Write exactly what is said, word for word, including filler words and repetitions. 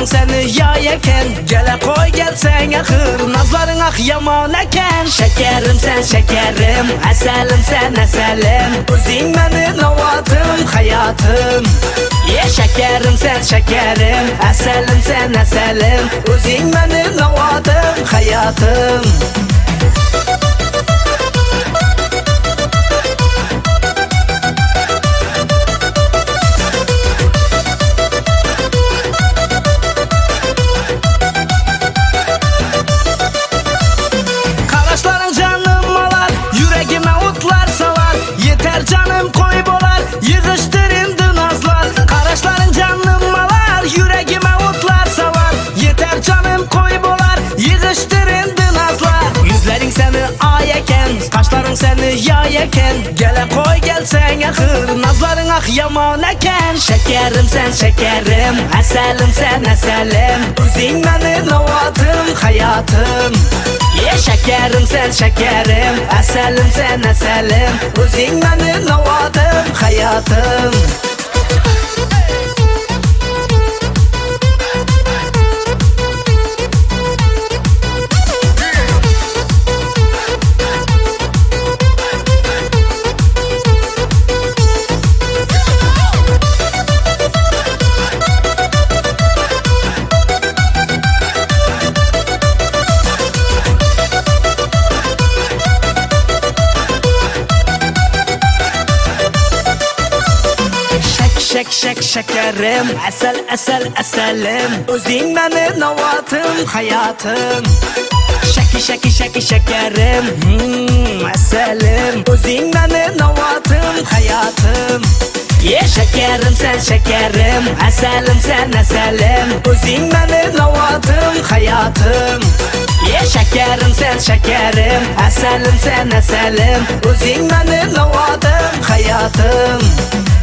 Qaşların seni yay eken, gele koy gelsen yakır. Nazların ah yaman eken, şekerim sen şekerim, eselim sen eselim. Özün benim novatım, hayatım. Ye şekerim sen şekerim, eselim sen eselim. Özün benim novatım, hayatım. Canım koy bolar, yığıştır indi nazlar. Qaraşların canım alar, yüreğime utlar salar. Yeter canım koy bolar, yığıştır indi nazlar. Yüzlerin seni ay eken, kaşların seni yay eken. Gele koy gelsen yakır, nazların ah yaman eken. Şekerim sen şekerim, eselim sen eselim. Özün benim novatım, hayatım. Ye şekerim sen şekerim, eselim sen eselim. Özün benim novatım, hayatım. Şek şek şekerim, esel esel eselim. Özün benim novatım, hayatım. Şeki şeki şeki şekerim, hmm, eselim. Özün benim novatım, hayatım. Ye şekerim sen şekerim, eselim sen eselim. Özün benim novatım, hayatım. Ye şekerim sen şekerim, eselim sen eselim. Özün benim novatım, hayatım.